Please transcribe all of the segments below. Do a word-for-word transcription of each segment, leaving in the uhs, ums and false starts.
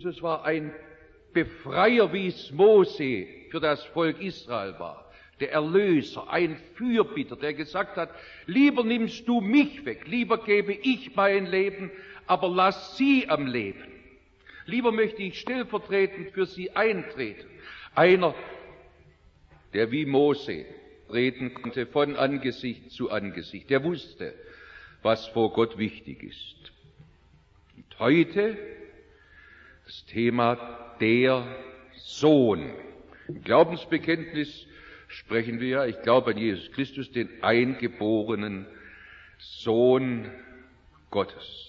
Jesus war ein Befreier, wie es Mose für das Volk Israel war. Der Erlöser, ein Fürbitter, der gesagt hat, lieber nimmst du mich weg, lieber gebe ich mein Leben, aber lass sie am Leben. Lieber möchte ich stellvertretend für sie eintreten. Einer, der wie Mose treten konnte von Angesicht zu Angesicht. Der wusste, was vor Gott wichtig ist. Und heute das Thema der Sohn. Im Glaubensbekenntnis sprechen wir ja, ich glaube an Jesus Christus, den eingeborenen Sohn Gottes.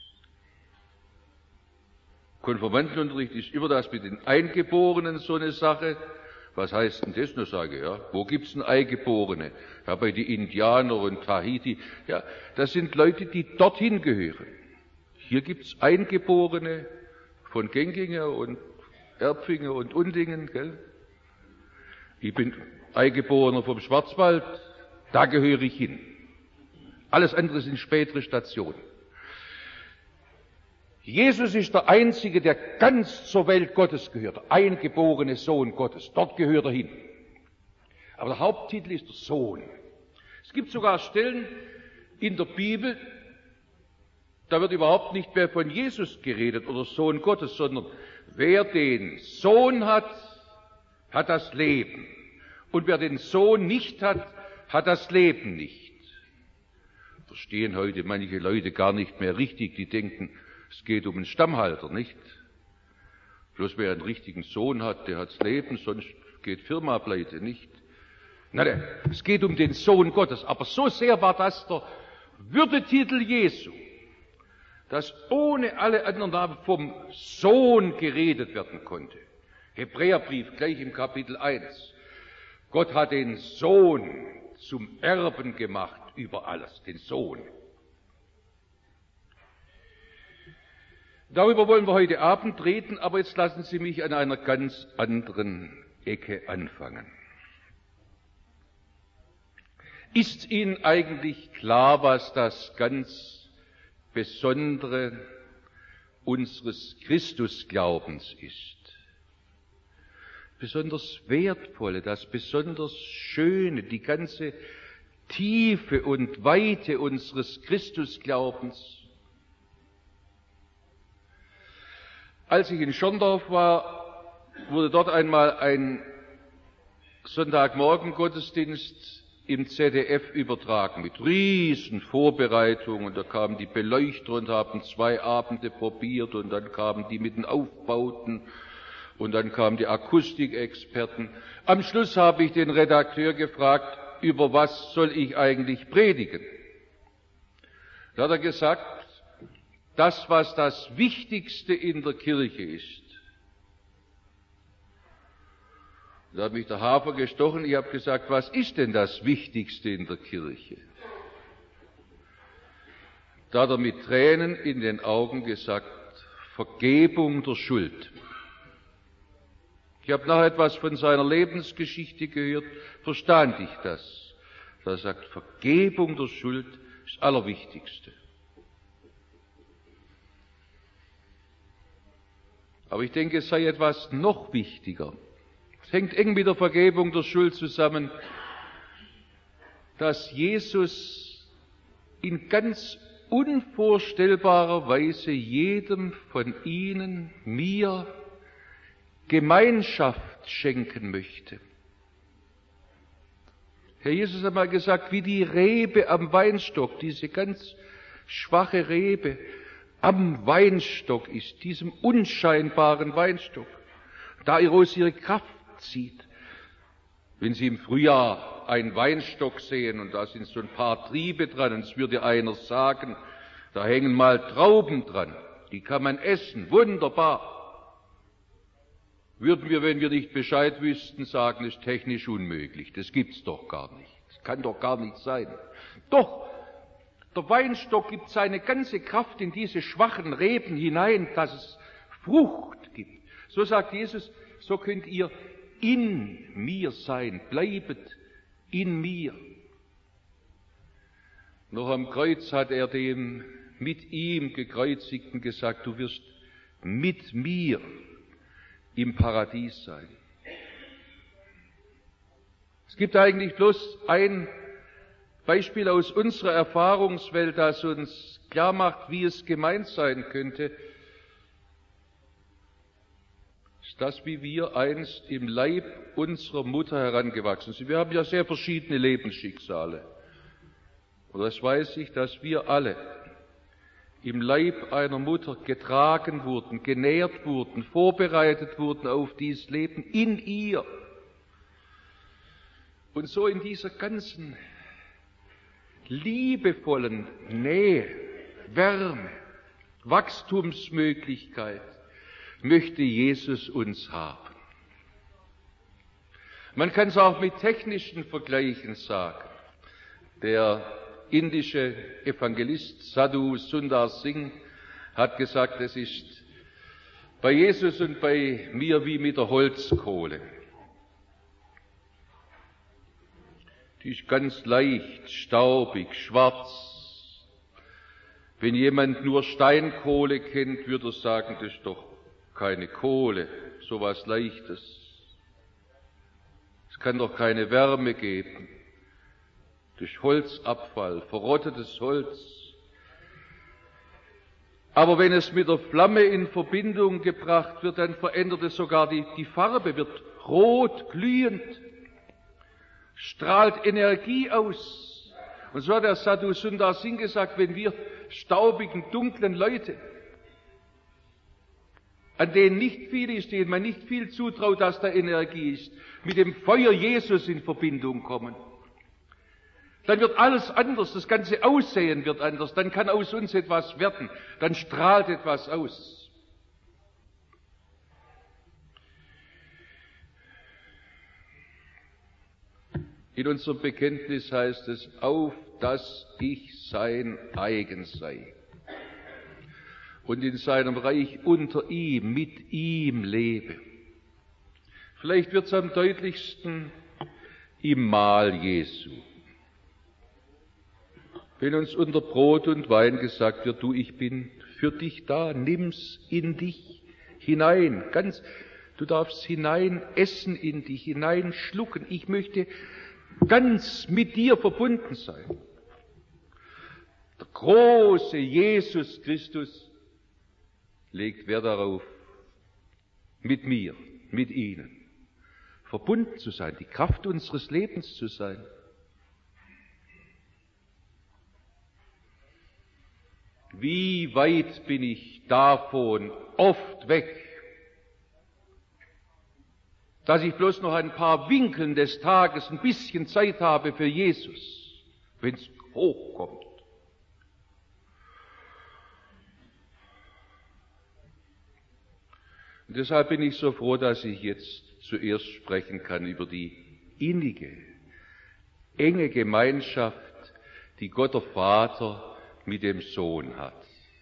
Konfirmandenunterricht ist immer das mit den Eingeborenen so eine Sache. Was heißt denn das? Nur sage, ja, wo gibt's denn Eingeborene? Ja, bei die Indianer und Tahiti. Ja, das sind Leute, die dorthin gehören. Hier gibt's Eingeborene von Genginger und Erpfingen und Undingen, gell? Ich bin Eingeborener vom Schwarzwald, da gehöre ich hin. Alles andere sind spätere Stationen. Jesus ist der Einzige, der ganz zur Welt Gottes gehört, der eingeborene Sohn Gottes. Dort gehört er hin. Aber der Haupttitel ist der Sohn. Es gibt sogar Stellen in der Bibel, da wird überhaupt nicht mehr von Jesus geredet oder Sohn Gottes, sondern wer den Sohn hat, hat das Leben. Und wer den Sohn nicht hat, hat das Leben nicht. Verstehen heute manche Leute gar nicht mehr richtig, die denken, es geht um einen Stammhalter, nicht? Bloß wer einen richtigen Sohn hat, der hat's Leben, sonst geht Firma pleite, nicht? Nein, es geht um den Sohn Gottes. Aber so sehr war das der Würdetitel Jesu, dass ohne alle anderen Namen vom Sohn geredet werden konnte. Hebräerbrief, gleich im Kapitel eins. Gott hat den Sohn zum Erben gemacht über alles, den Sohn. Darüber wollen wir heute Abend reden, aber jetzt lassen Sie mich an einer ganz anderen Ecke anfangen. Ist Ihnen eigentlich klar, was das ganz Besondere unseres Christusglaubens ist? Besonders Wertvolle, das besonders Schöne, die ganze Tiefe und Weite unseres Christusglaubens. Als ich in Schorndorf war, wurde dort einmal ein Sonntagmorgen-Gottesdienst im Z D F übertragen, mit riesen Vorbereitungen. Und da kamen die Beleuchter und haben zwei Abende probiert, und dann kamen die mit den Aufbauten, und dann kamen die Akustikexperten. Am Schluss habe ich den Redakteur gefragt, über was soll ich eigentlich predigen? Da hat er gesagt, das, was das Wichtigste in der Kirche ist. Da hat mich der Hafer gestochen, ich habe gesagt, was ist denn das Wichtigste in der Kirche? Da hat er mit Tränen in den Augen gesagt, Vergebung der Schuld. Ich habe nachher etwas von seiner Lebensgeschichte gehört, verstand ich das. Da sagt, Vergebung der Schuld ist das Allerwichtigste. Aber ich denke, es sei etwas noch wichtiger. Es hängt eng mit der Vergebung der Schuld zusammen, dass Jesus in ganz unvorstellbarer Weise jedem von Ihnen, mir, Gemeinschaft schenken möchte. Herr Jesus hat mal gesagt, wie die Rebe am Weinstock, diese ganz schwache Rebe, am Weinstock ist, diesem unscheinbaren Weinstock, da aus ihre Kraft zieht. Wenn Sie im Frühjahr einen Weinstock sehen und da sind so ein paar Triebe dran, und es würde einer sagen, da hängen mal Trauben dran, die kann man essen, wunderbar. Würden wir, wenn wir nicht Bescheid wüssten, sagen, ist technisch unmöglich, das gibt's doch gar nicht, das kann doch gar nicht sein. Doch, der Weinstock gibt seine ganze Kraft in diese schwachen Reben hinein, dass es Frucht gibt. So sagt Jesus, so könnt ihr in mir sein, bleibet in mir. Noch am Kreuz hat er dem mit ihm Gekreuzigten gesagt, du wirst mit mir im Paradies sein. Es gibt eigentlich bloß ein Beispiel aus unserer Erfahrungswelt, das uns klar macht, wie es gemeint sein könnte. Ist das, wie wir einst im Leib unserer Mutter herangewachsen sind. Wir haben ja sehr verschiedene Lebensschicksale. Und das weiß ich, dass wir alle im Leib einer Mutter getragen wurden, genährt wurden, vorbereitet wurden auf dieses Leben in ihr. Und so in dieser ganzen liebevollen Nähe, Wärme, Wachstumsmöglichkeit möchte Jesus uns haben. Man kann es auch mit technischen Vergleichen sagen. Der indische Evangelist Sadhu Sundar Singh hat gesagt, es ist bei Jesus und bei mir wie mit der Holzkohle. Die ist ganz leicht, staubig, schwarz. Wenn jemand nur Steinkohle kennt, würde er sagen, das ist doch keine Kohle, so was Leichtes. Es kann doch keine Wärme geben. Das ist Holzabfall, verrottetes Holz. Aber wenn es mit der Flamme in Verbindung gebracht wird, dann verändert es sogar die, die Farbe, wird rot, glühend, strahlt Energie aus. Und so hat der Sadhu Sundar Singh gesagt, wenn wir staubigen, dunklen Leute, an denen nicht viel ist, denen man nicht viel zutraut, dass da Energie ist, mit dem Feuer Jesus in Verbindung kommen, dann wird alles anders, das ganze Aussehen wird anders, dann kann aus uns etwas werden, dann strahlt etwas aus. In unserem Bekenntnis heißt es, auf dass ich sein eigen sei und in seinem Reich unter ihm, mit ihm lebe. Vielleicht wird es am deutlichsten im Mahl Jesu. Wenn uns unter Brot und Wein gesagt wird, du, ich bin für dich da, nimm's in dich hinein, ganz, du darfst hinein essen in dich, hineinschlucken. Ich möchte ganz mit dir verbunden sein. Der große Jesus Christus legt Wert darauf, mit mir, mit Ihnen verbunden zu sein, die Kraft unseres Lebens zu sein. Wie weit bin ich davon oft weg, dass ich bloß noch ein paar Winkeln des Tages ein bisschen Zeit habe für Jesus, wenn es hochkommt. Und deshalb bin ich so froh, dass ich jetzt zuerst sprechen kann über die innige, enge Gemeinschaft, die Gott der Vater mit dem Sohn hat.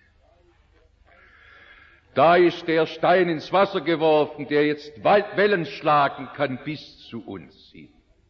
Da ist der Stein ins Wasser geworfen, der jetzt Wellen schlagen kann bis zu uns hin.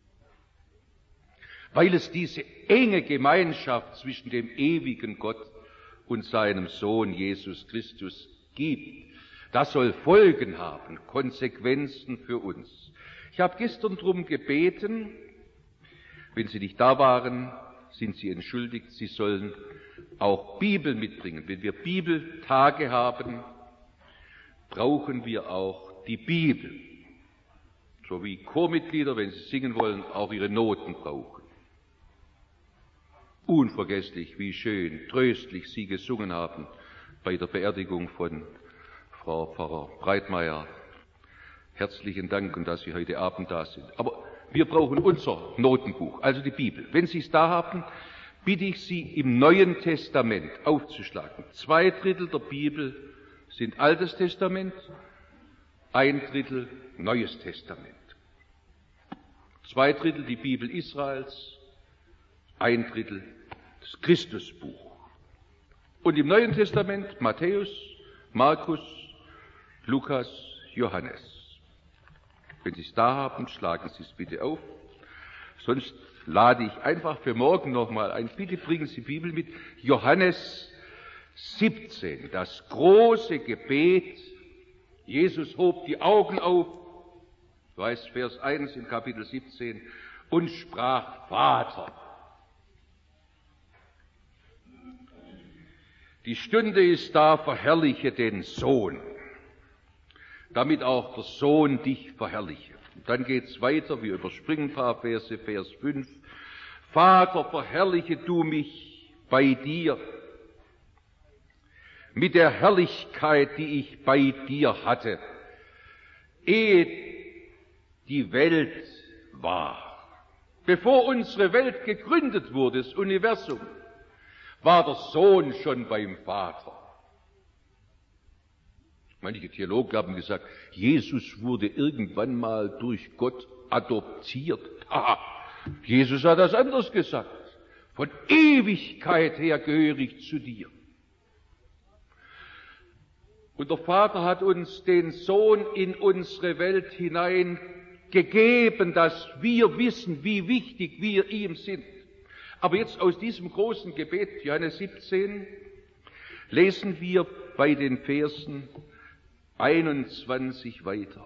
Weil es diese enge Gemeinschaft zwischen dem ewigen Gott und seinem Sohn Jesus Christus gibt. Das soll Folgen haben, Konsequenzen für uns. Ich habe gestern drum gebeten, wenn Sie nicht da waren, sind Sie entschuldigt, Sie sollen auch Bibel mitbringen. Wenn wir Bibeltage haben, brauchen wir auch die Bibel. So wie Chormitglieder, wenn sie singen wollen, auch ihre Noten brauchen. Unvergesslich, wie schön, tröstlich Sie gesungen haben bei der Beerdigung von Frau Pfarrer Breitmeier. Herzlichen Dank und dass Sie heute Abend da sind. Aber wir brauchen unser Notenbuch, also die Bibel. Wenn Sie es da haben, bitte ich Sie, im Neuen Testament aufzuschlagen. Zwei Drittel der Bibel sind Altes Testament, ein Drittel Neues Testament. Zwei Drittel die Bibel Israels, ein Drittel das Christusbuch. Und im Neuen Testament Matthäus, Markus, Lukas, Johannes. Wenn Sie es da haben, schlagen Sie es bitte auf. Sonst lade ich einfach für morgen nochmal ein. Bitte bringen Sie Bibel mit. Johannes, siebzehn, das große Gebet. Jesus hob die Augen auf, so heißt Vers eins in Kapitel siebzehn, und sprach: Vater, die Stunde ist da, verherrliche den Sohn, damit auch der Sohn dich verherrliche. Und dann geht's weiter, wir überspringen ein paar Verse, Vers fünf. Vater, verherrliche du mich bei dir mit der Herrlichkeit, die ich bei dir hatte, ehe die Welt war. Bevor unsere Welt gegründet wurde, das Universum, war der Sohn schon beim Vater. Manche Theologen haben gesagt, Jesus wurde irgendwann mal durch Gott adoptiert. Aha, Jesus hat das anders gesagt. Von Ewigkeit her gehöre ich zu dir. Und der Vater hat uns den Sohn in unsere Welt hinein gegeben, dass wir wissen, wie wichtig wir ihm sind. Aber jetzt aus diesem großen Gebet, Johannes siebzehn, lesen wir bei den Versen einundzwanzig weiter.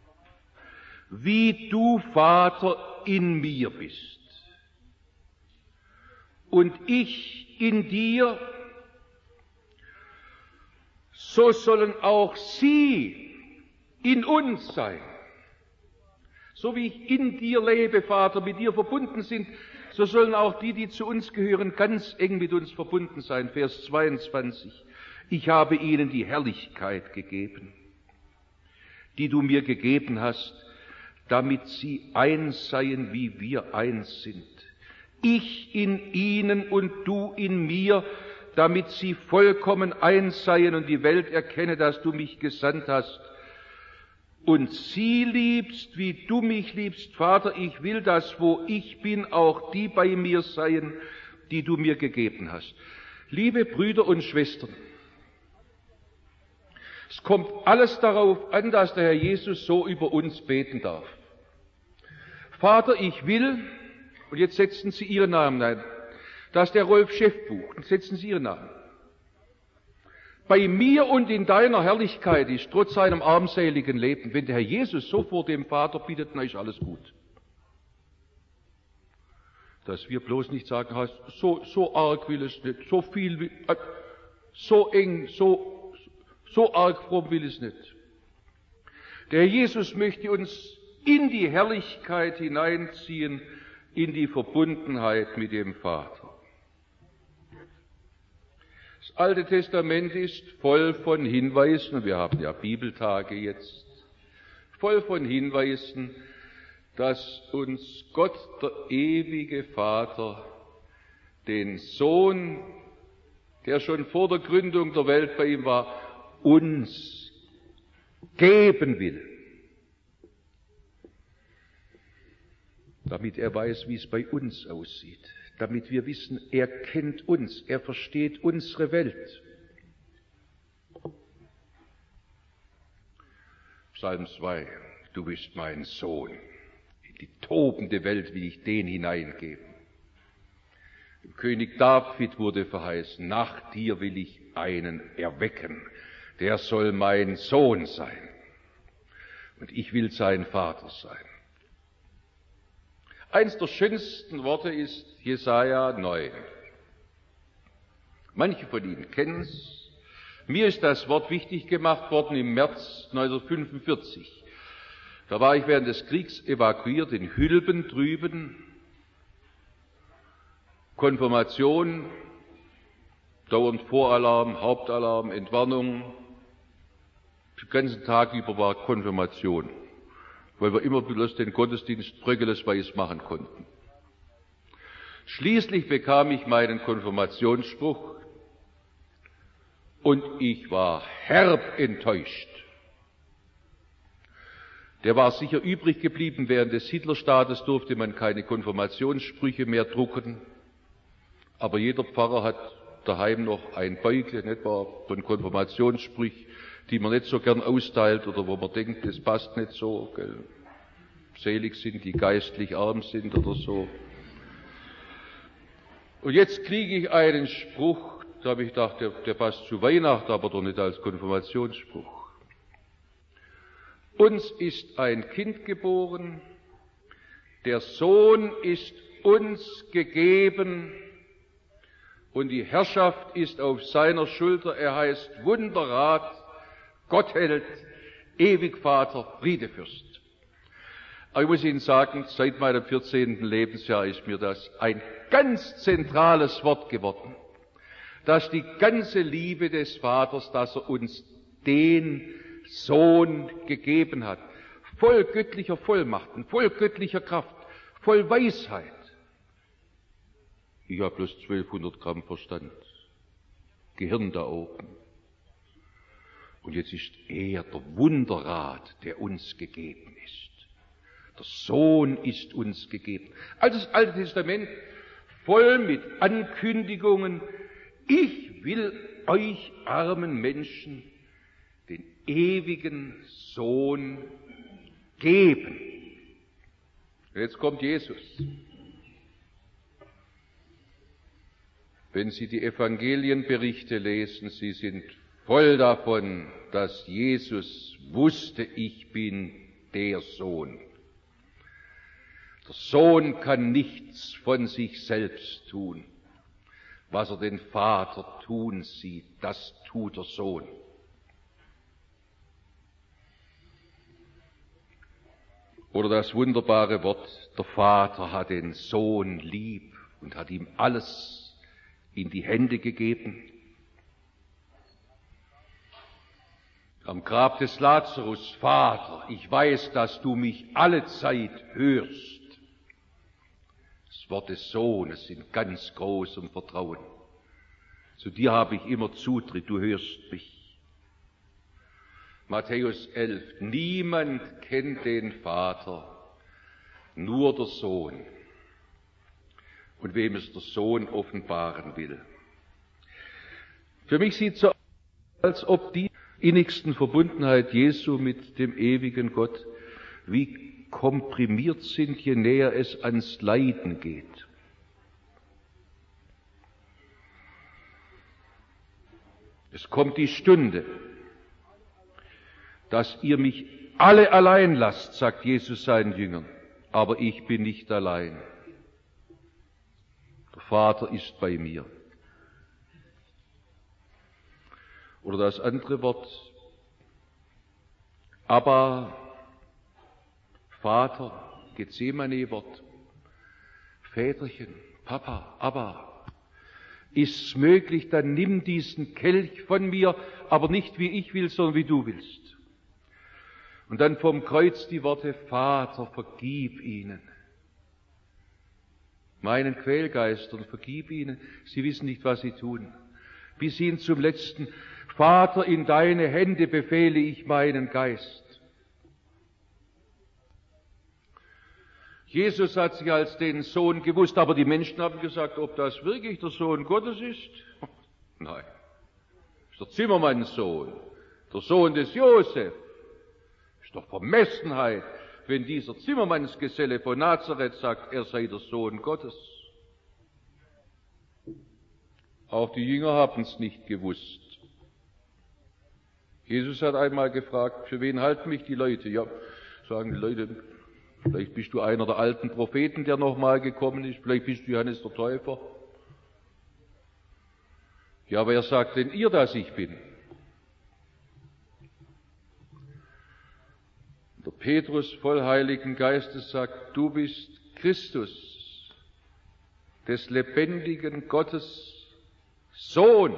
Wie du, Vater, in mir bist und ich in dir, so sollen auch sie in uns sein. So wie ich in dir lebe, Vater, mit dir verbunden sind, so sollen auch die, die zu uns gehören, ganz eng mit uns verbunden sein. Vers zweiundzwanzig. Ich habe ihnen die Herrlichkeit gegeben, die du mir gegeben hast, damit sie eins seien, wie wir eins sind. Ich in ihnen und du in mir, damit sie vollkommen eins seien und die Welt erkenne, dass du mich gesandt hast und sie liebst, wie du mich liebst. Vater, ich will, dass wo ich bin, auch die bei mir seien, die du mir gegeben hast. Liebe Brüder und Schwestern, es kommt alles darauf an, dass der Herr Jesus so über uns beten darf. Vater, ich will, und jetzt setzen Sie Ihren Namen ein, dass der Rolf Scheff bucht, und setzen Sie Ihren Namen. Bei mir und in deiner Herrlichkeit ist, trotz seinem armseligen Leben, wenn der Herr Jesus so vor dem Vater bittet, dann ist alles gut. Dass wir bloß nicht sagen, so, so arg will es nicht, so viel, so eng, so, so arg fromm will es nicht. Der Herr Jesus möchte uns in die Herrlichkeit hineinziehen, in die Verbundenheit mit dem Vater. Das Alte Testament ist voll von Hinweisen, wir haben ja Bibeltage jetzt, voll von Hinweisen, dass uns Gott, der ewige Vater, den Sohn, der schon vor der Gründung der Welt bei ihm war, uns geben will, damit er weiß, wie es bei uns aussieht. Damit wir wissen, er kennt uns, er versteht unsere Welt. Psalm zwei, du bist mein Sohn, in die tobende Welt will ich den hineingeben. Dem König David wurde verheißen, nach dir will ich einen erwecken, der soll mein Sohn sein und ich will sein Vater sein. Eins der schönsten Worte ist Jesaja neun. Manche von Ihnen kennen es. Mir ist das Wort wichtig gemacht worden im März neunzehnhundertfünfundvierzig. Da war ich während des Kriegs evakuiert in Hülben drüben. Konfirmation, dauernd Voralarm, Hauptalarm, Entwarnung. Den ganzen Tag über war Konfirmation, weil wir immer bloß den Gottesdienst bröckelesweise machen konnten. Schließlich bekam ich meinen Konfirmationsspruch und ich war herb enttäuscht. Der war sicher übrig geblieben. Während des Hitlerstaates durfte man keine Konfirmationssprüche mehr drucken, aber jeder Pfarrer hat daheim noch ein Beutle, nicht wahr, von Konfirmationssprüchen, die man nicht so gern austeilt oder wo man denkt, das passt nicht so, gell. Selig sind, die geistlich arm sind oder so. Und jetzt kriege ich einen Spruch, Da habe ich gedacht, der, der passt zu Weihnachten, aber doch nicht als Konfirmationsspruch. Uns ist ein Kind geboren, der Sohn ist uns gegeben und die Herrschaft ist auf seiner Schulter. Er heißt Wunderrat, Gottheld, Ewigvater, Friedefürst. Aber ich muss Ihnen sagen, seit meinem vierzehnten Lebensjahr ist mir das ein ganz zentrales Wort geworden, dass die ganze Liebe des Vaters, dass er uns den Sohn gegeben hat, voll göttlicher Vollmachten, voll göttlicher Kraft, voll Weisheit. Ich habe bloß zwölfhundert Gramm Verstand, Gehirn da oben. Und jetzt ist er der Wunderrat, der uns gegeben ist. Der Sohn ist uns gegeben. Also das Alte Testament voll mit Ankündigungen. Ich will euch armen Menschen den ewigen Sohn geben. Jetzt kommt Jesus. Wenn Sie die Evangelienberichte lesen, sie sind voll davon, dass Jesus wusste, ich bin der Sohn. Der Sohn kann nichts von sich selbst tun. Was er den Vater tun sieht, das tut der Sohn. Oder das wunderbare Wort, der Vater hat den Sohn lieb und hat ihm alles in die Hände gegeben. Am Grab des Lazarus, Vater, ich weiß, dass du mich alle Zeit hörst. Das Wort des Sohnes in ganz großem Vertrauen. Zu dir habe ich immer Zutritt, du hörst mich. Matthäus elf, niemand kennt den Vater, nur der Sohn. Und wem es der Sohn offenbaren will. Für mich sieht es so aus, als ob die innigsten Verbundenheit Jesu mit dem ewigen Gott wie komprimiert sind, je näher es ans Leiden geht. Es kommt die Stunde, dass ihr mich alle allein lasst, sagt Jesus seinen Jüngern, aber ich bin nicht allein. Der Vater ist bei mir. Oder das andere Wort, Abba, Vater, Gethsemane-Wort, Väterchen, Papa, Abba, ist's möglich, dann nimm diesen Kelch von mir, aber nicht wie ich will, sondern wie du willst. Und dann vom Kreuz die Worte, Vater, vergib ihnen. Meinen Quälgeistern, vergib ihnen, sie wissen nicht, was sie tun. Bis hin zum letzten, Vater, in deine Hände befehle ich meinen Geist. Jesus hat sich als den Sohn gewusst, aber die Menschen haben gesagt, ob das wirklich der Sohn Gottes ist? Nein, das ist der Zimmermannssohn, der Sohn des Josef. Das ist doch Vermessenheit, wenn dieser Zimmermannsgeselle von Nazareth sagt, er sei der Sohn Gottes. Auch die Jünger haben es nicht gewusst. Jesus hat einmal gefragt, für wen halten mich die Leute? Ja, sagen die Leute, vielleicht bist du einer der alten Propheten, der nochmal gekommen ist, vielleicht bist du Johannes der Täufer. Ja, wer sagt denn ihr, dass ich bin? Der Petrus voll Heiligen Geistes sagt, du bist Christus, des lebendigen Gottes Sohn.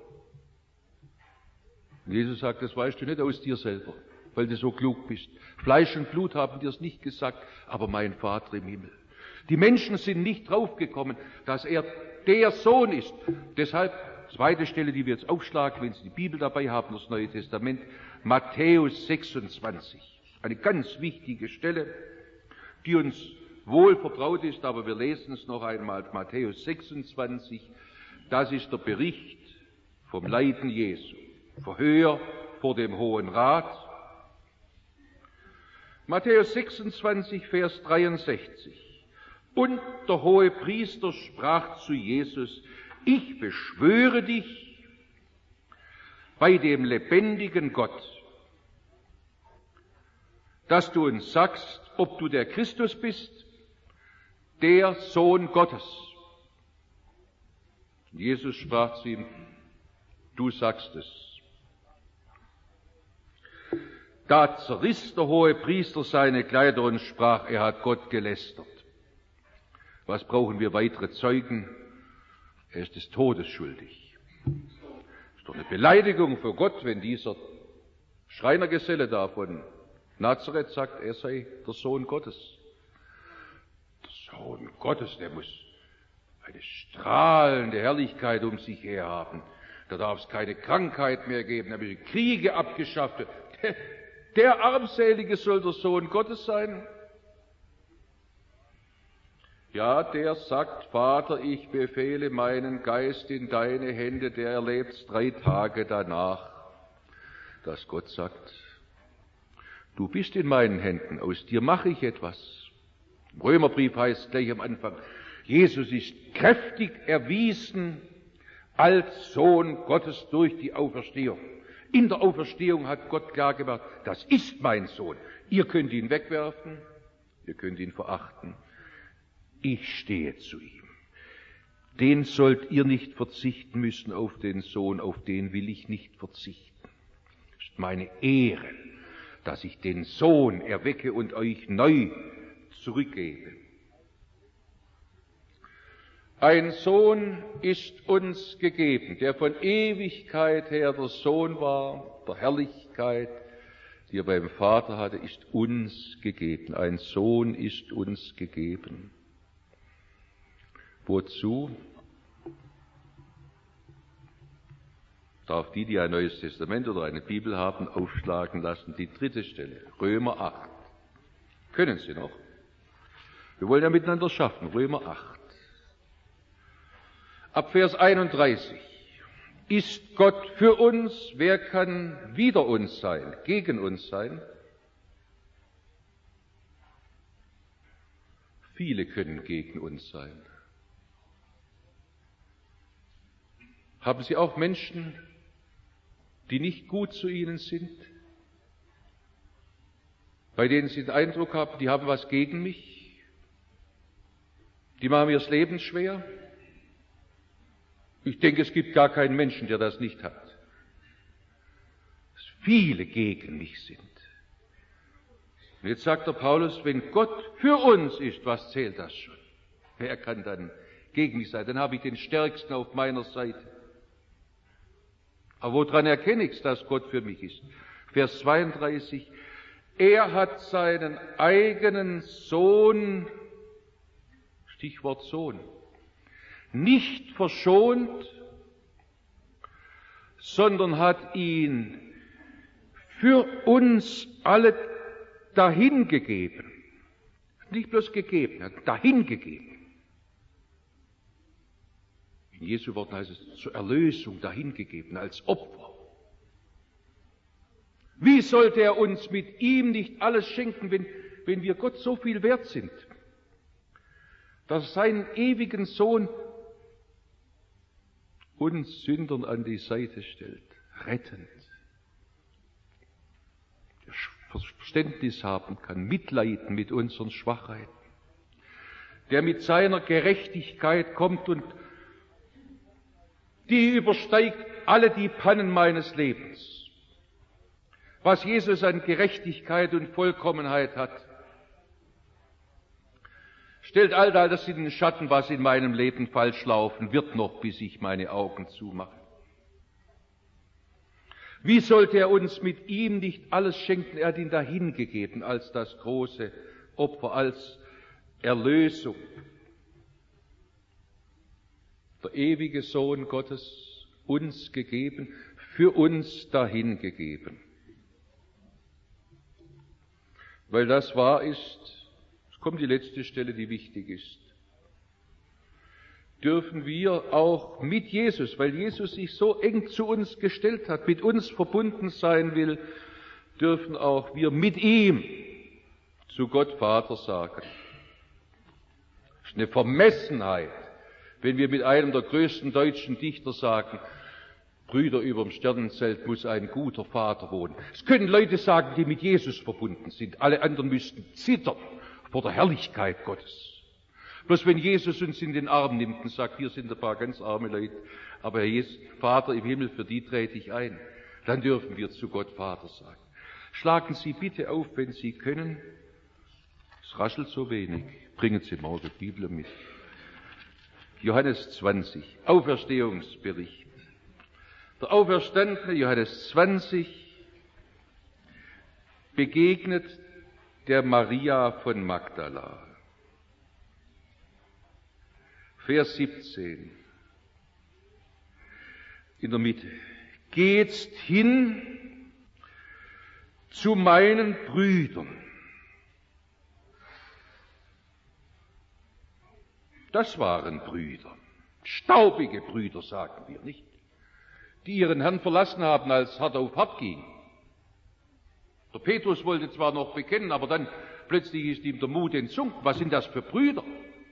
Und Jesus sagt, das weißt du nicht aus dir selber, weil du so klug bist. Fleisch und Blut haben dir es nicht gesagt, aber mein Vater im Himmel. Die Menschen sind nicht draufgekommen, dass er der Sohn ist. Deshalb, zweite Stelle, die wir jetzt aufschlagen, wenn Sie die Bibel dabei haben, das Neue Testament, Matthäus sechsundzwanzig. Eine ganz wichtige Stelle, die uns wohl vertraut ist, aber wir lesen es noch einmal, Matthäus sechsundzwanzig, das ist der Bericht vom Leiden Jesu. Verhör vor dem Hohen Rat. Matthäus sechsundzwanzig, Vers dreiundsechzig. Und der Hohepriester sprach zu Jesus, Ich beschwöre dich bei dem lebendigen Gott, dass du uns sagst, ob du der Christus bist, der Sohn Gottes. Jesus sprach zu ihm, du sagst es. Da zerriss der Hohepriester seine Kleider und sprach, er hat Gott gelästert. Was brauchen wir weitere Zeugen? Er ist des Todes schuldig. Das ist doch eine Beleidigung für Gott, wenn dieser Schreinergeselle da von Nazareth sagt, er sei der Sohn Gottes. Der Sohn Gottes, der muss eine strahlende Herrlichkeit um sich her haben. Da darf es keine Krankheit mehr geben, da müssen Kriege abgeschafft. Der, der Armselige soll der Sohn Gottes sein. Ja, der sagt, Vater, ich befehle meinen Geist in deine Hände, der erlebt drei Tage danach, dass Gott sagt, du bist in meinen Händen, aus dir mache ich etwas. Im Römerbrief heißt gleich am Anfang, Jesus ist kräftig erwiesen als Sohn Gottes durch die Auferstehung. In der Auferstehung hat Gott klar gemacht, das ist mein Sohn. Ihr könnt ihn wegwerfen, ihr könnt ihn verachten. Ich stehe zu ihm. Den sollt ihr nicht verzichten müssen auf den Sohn, auf den will ich nicht verzichten. Es ist meine Ehre, dass ich den Sohn erwecke und euch neu zurückgebe. Ein Sohn ist uns gegeben, der von Ewigkeit her der Sohn war, der Herrlichkeit, die er beim Vater hatte, ist uns gegeben. Ein Sohn ist uns gegeben. Wozu? Darf die, die ein Neues Testament oder eine Bibel haben, aufschlagen lassen. Die dritte Stelle, Römer acht. Können Sie noch? Wir wollen ja miteinander schaffen, Römer acht. Ab Vers einunddreißig. Ist Gott für uns, wer kann wider uns sein, gegen uns sein? Viele können gegen uns sein. Haben Sie auch Menschen, die nicht gut zu Ihnen sind? Bei denen Sie den Eindruck haben, die haben was gegen mich? Die machen mir das Leben schwer? Ich denke, es gibt gar keinen Menschen, der das nicht hat. Dass viele gegen mich sind. Und jetzt sagt der Paulus, wenn Gott für uns ist, was zählt das schon? Wer kann dann gegen mich sein? Dann habe ich den Stärksten auf meiner Seite. Aber woran erkenne ich, dass Gott für mich ist? Vers zweiunddreißig. Er hat seinen eigenen Sohn, Stichwort Sohn, nicht verschont, sondern hat ihn für uns alle dahingegeben. Nicht bloß gegeben, hat dahingegeben. In Jesu Worten heißt es zur Erlösung dahingegeben, als Opfer. Wie sollte er uns mit ihm nicht alles schenken, wenn, wenn wir Gott so viel wert sind, dass er seinen ewigen Sohn uns Sündern an die Seite stellt, rettend, der Verständnis haben kann, mitleiden mit unseren Schwachheiten, der mit seiner Gerechtigkeit kommt und die übersteigt alle die Pannen meines Lebens. Was Jesus an Gerechtigkeit und Vollkommenheit hat, stellt all das in den Schatten, was in meinem Leben falsch laufen wird noch, bis ich meine Augen zumache. Wie sollte er uns mit ihm nicht alles schenken? Er hat ihn dahingegeben als das große Opfer, als Erlösung. Der ewige Sohn Gottes uns gegeben, für uns dahingegeben. Weil das wahr ist, es kommt die letzte Stelle, die wichtig ist, dürfen wir auch mit Jesus, weil Jesus sich so eng zu uns gestellt hat, mit uns verbunden sein will, dürfen auch wir mit ihm zu Gott Vater sagen. Das ist eine Vermessenheit, wenn wir mit einem der größten deutschen Dichter sagen, Brüder, überm Sternenzelt muss ein guter Vater wohnen. Es können Leute sagen, die mit Jesus verbunden sind. Alle anderen müssten zittern vor der Herrlichkeit Gottes. Bloß wenn Jesus uns in den Arm nimmt und sagt, hier sind ein paar ganz arme Leute, aber Herr Jesus, Vater im Himmel, für die trete ich ein, dann dürfen wir zu Gott Vater sagen. Schlagen Sie bitte auf, wenn Sie können. Es raschelt so wenig. Bringen Sie morgen die Bibel mit. Johannes zwanzig, Auferstehungsbericht. Der Auferstandene, Johannes zwanzig, begegnet der Maria von Magdala. Vers siebzehn, in der Mitte. Geht hin zu meinen Brüdern. Das waren Brüder, staubige Brüder, sagen wir nicht, die ihren Herrn verlassen haben, als hart auf hart ging. Der Petrus wollte zwar noch bekennen, aber dann plötzlich ist ihm der Mut entsunken. Was sind das für Brüder?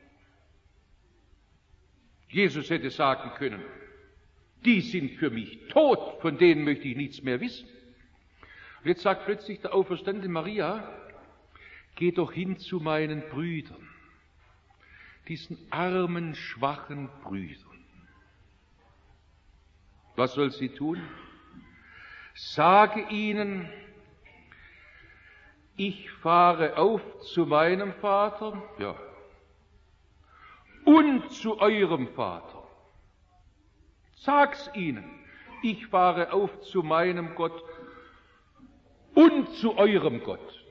Jesus hätte sagen können, die sind für mich tot, von denen möchte ich nichts mehr wissen. Und jetzt sagt plötzlich der auferstandene Maria, geh doch hin zu meinen Brüdern, diesen armen, schwachen Brüdern. Was soll sie tun? Sage ihnen, ich fahre auf zu meinem Vater, ja, und zu eurem Vater. Sag's ihnen, ich fahre auf zu meinem Gott und zu eurem Gott.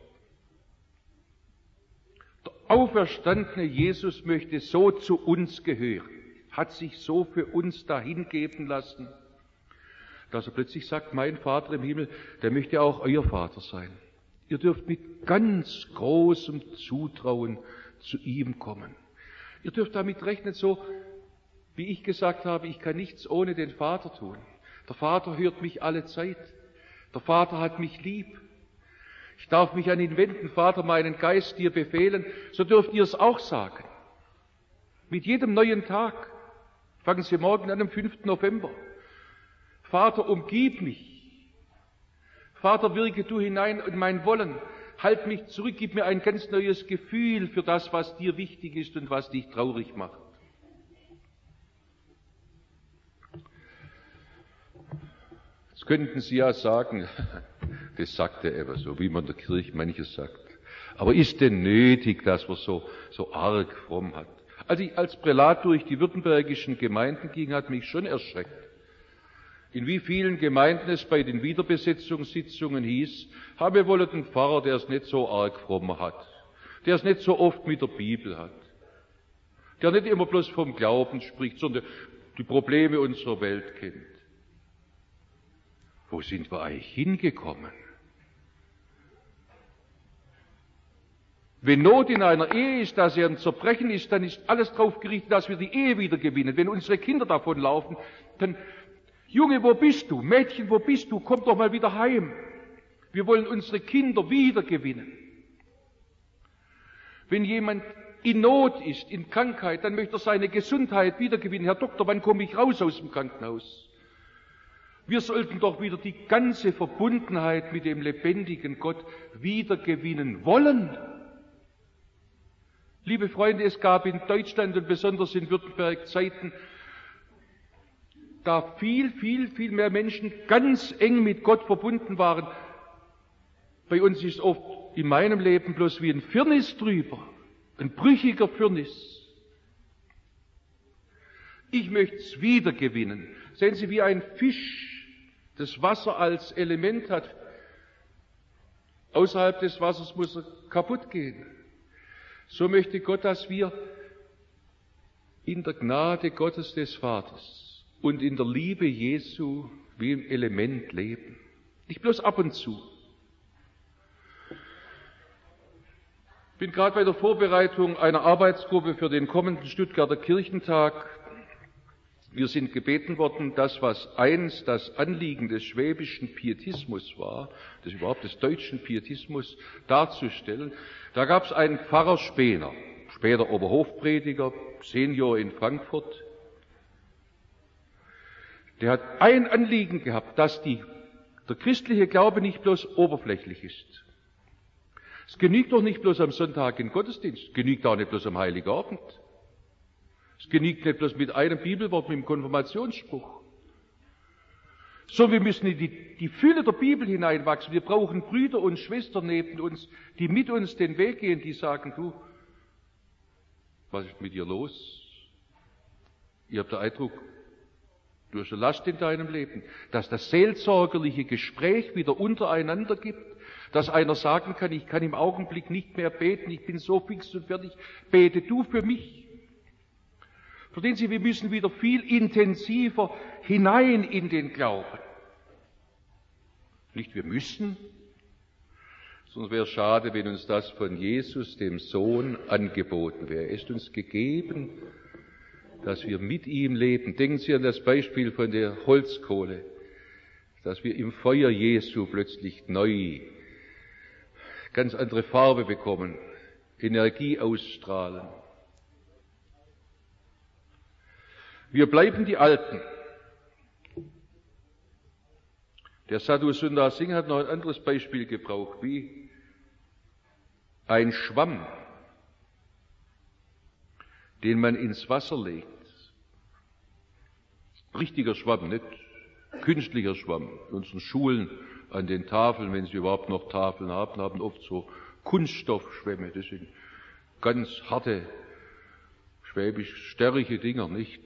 Der auferstandene Jesus möchte so zu uns gehören, hat sich so für uns dahingeben lassen, dass er plötzlich sagt, mein Vater im Himmel, der möchte auch euer Vater sein. Ihr dürft mit ganz großem Zutrauen zu ihm kommen. Ihr dürft damit rechnen, so wie ich gesagt habe, ich kann nichts ohne den Vater tun. Der Vater hört mich alle Zeit. Der Vater hat mich lieb. Ich darf mich an ihn wenden, Vater, meinen Geist dir befehlen. So dürft ihr es auch sagen. Mit jedem neuen Tag. Fangen Sie morgen an, am fünften November. Vater, umgib mich. Vater, wirke du hinein in mein Wollen. Halt mich zurück, gib mir ein ganz neues Gefühl für das, was dir wichtig ist und was dich traurig macht. Jetzt könnten Sie ja sagen, das sagt er eben so, wie man in der Kirche manches sagt. Aber ist denn nötig, dass man so, so arg fromm hat? Als ich als Prälat durch die württembergischen Gemeinden ging, hat mich schon erschreckt. In wie vielen Gemeinden es bei den Wiederbesetzungssitzungen hieß, habe wohl einen Pfarrer, der es nicht so arg fromm hat, der es nicht so oft mit der Bibel hat, der nicht immer bloß vom Glauben spricht, sondern die Probleme unserer Welt kennt. Wo sind wir eigentlich hingekommen? Wenn Not in einer Ehe ist, dass er ein Zerbrechen ist, dann ist alles darauf gerichtet, dass wir die Ehe wieder gewinnen. Wenn unsere Kinder davonlaufen, dann Junge, wo bist du? Mädchen, wo bist du? Komm doch mal wieder heim. Wir wollen unsere Kinder wieder gewinnen. Wenn jemand in Not ist, in Krankheit, dann möchte er seine Gesundheit wiedergewinnen. Herr Doktor, wann komme ich raus aus dem Krankenhaus? Wir sollten doch wieder die ganze Verbundenheit mit dem lebendigen Gott wiedergewinnen wollen. Liebe Freunde, es gab in Deutschland und besonders in Württemberg Zeiten, da viel, viel, viel mehr Menschen ganz eng mit Gott verbunden waren. Bei uns ist oft in meinem Leben bloß wie ein Firnis drüber, ein brüchiger Firnis. Ich möchte es wiedergewinnen. Sehen Sie, wie ein Fisch das Wasser als Element hat. Außerhalb des Wassers muss er kaputt gehen. So möchte Gott, dass wir in der Gnade Gottes des Vaters und in der Liebe Jesu wie im Element leben. Nicht bloß ab und zu. Ich bin gerade bei der Vorbereitung einer Arbeitsgruppe für den kommenden Stuttgarter Kirchentag. Wir sind gebeten worden, das, was einst das Anliegen des schwäbischen Pietismus war, des überhaupt des deutschen Pietismus, darzustellen. Da gab es einen Pfarrer Spener, später Oberhofprediger, Senior in Frankfurt. der hat ein Anliegen gehabt, dass die, der christliche Glaube nicht bloß oberflächlich ist. Es genügt doch nicht bloß am Sonntag in Gottesdienst, es genügt auch nicht bloß am Heiligabend. Es genügt nicht bloß mit einem Bibelwort, mit dem Konfirmationsspruch. So, wir müssen in die, die Fülle der Bibel hineinwachsen. Wir brauchen Brüder und Schwestern neben uns, die mit uns den Weg gehen, die sagen, du, was ist mit dir los? Ich habe den Eindruck, du hast eine Last in deinem Leben, dass das seelsorgerliche Gespräch wieder untereinander gibt, dass einer sagen kann, ich kann im Augenblick nicht mehr beten, ich bin so fix und fertig, bete du für mich. Verstehen Sie, wir müssen wieder viel intensiver hinein in den Glauben. Nicht wir müssen, sonst wäre es schade, wenn uns das von Jesus, dem Sohn, angeboten wäre. Es ist uns gegeben, dass wir mit ihm leben. Denken Sie an das Beispiel von der Holzkohle, dass wir im Feuer Jesu plötzlich neu ganz andere Farbe bekommen, Energie ausstrahlen. Wir bleiben die Alten. Der Sadhu Sundar Singh hat noch ein anderes Beispiel gebraucht, wie ein Schwamm, den man ins Wasser legt. Richtiger Schwamm, nicht künstlicher Schwamm. In unseren Schulen an den Tafeln, wenn sie überhaupt noch Tafeln haben, haben oft so Kunststoffschwämme. Das sind ganz harte, schwäbisch-stärrige Dinger, nicht?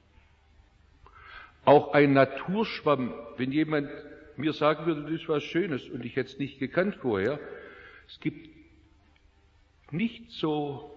Auch ein Naturschwamm, wenn jemand mir sagen würde, das ist was Schönes und ich hätte es nicht gekannt vorher. Es gibt nicht so,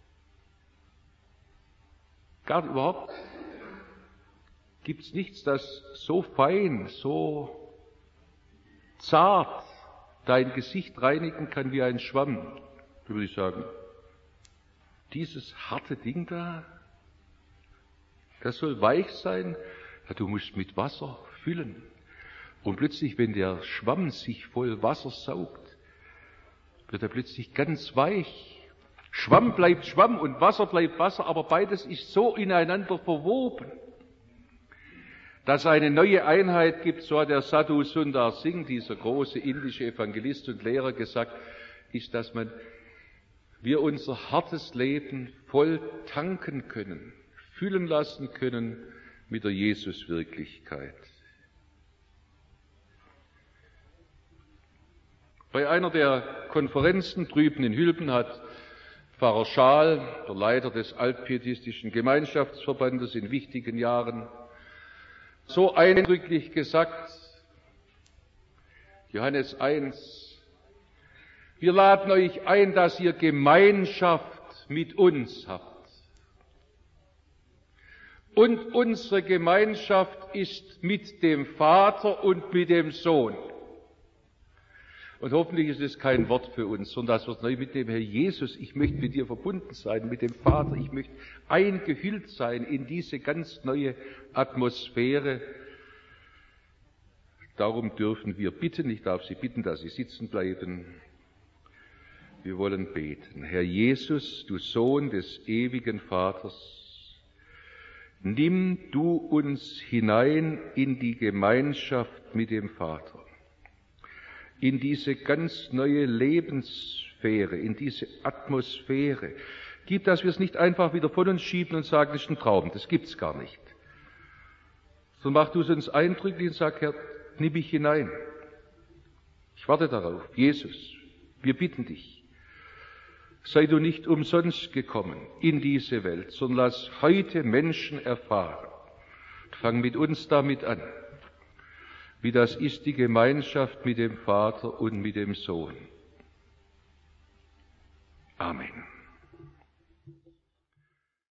gar überhaupt, gibt es nichts, das so fein, so zart dein Gesicht reinigen kann wie ein Schwamm, würde ich sagen. Dieses harte Ding da, das soll weich sein. Ja, du musst mit Wasser füllen. Und plötzlich, wenn der Schwamm sich voll Wasser saugt, wird er plötzlich ganz weich. Schwamm bleibt Schwamm und Wasser bleibt Wasser, aber beides ist so ineinander verwoben, dass eine neue Einheit gibt. So hat der Sadhu Sundar Singh, dieser große indische Evangelist und Lehrer, gesagt, ist, dass man, wir unser hartes Leben voll tanken können, füllen lassen können mit der Jesuswirklichkeit. Bei einer der Konferenzen drüben in Hülben hat Pfarrer Schaal, der Leiter des altpietistischen Gemeinschaftsverbandes in wichtigen Jahren, so eindrücklich gesagt, Johannes eins, wir laden euch ein, dass ihr Gemeinschaft mit uns habt. Und unsere Gemeinschaft ist mit dem Vater und mit dem Sohn. Und hoffentlich ist es kein Wort für uns, sondern das wird neu mit dem Herr Jesus. Ich möchte mit dir verbunden sein, mit dem Vater. Ich möchte eingehüllt sein in diese ganz neue Atmosphäre. Darum dürfen wir bitten. Ich darf Sie bitten, dass Sie sitzen bleiben. Wir wollen beten. Herr Jesus, du Sohn des ewigen Vaters, nimm du uns hinein in die Gemeinschaft mit dem Vater, in diese ganz neue Lebenssphäre, in diese Atmosphäre. Gib, dass wir es nicht einfach wieder von uns schieben und sagen, das ist ein Traum, das gibt's gar nicht. So mach du es uns eindrücklich und sag, Herr, nimm mich hinein. Ich warte darauf. Jesus, wir bitten dich. Sei du nicht umsonst gekommen in diese Welt, sondern lass heute Menschen erfahren. Fang mit uns damit an, wie das ist die Gemeinschaft mit dem Vater und mit dem Sohn. Amen.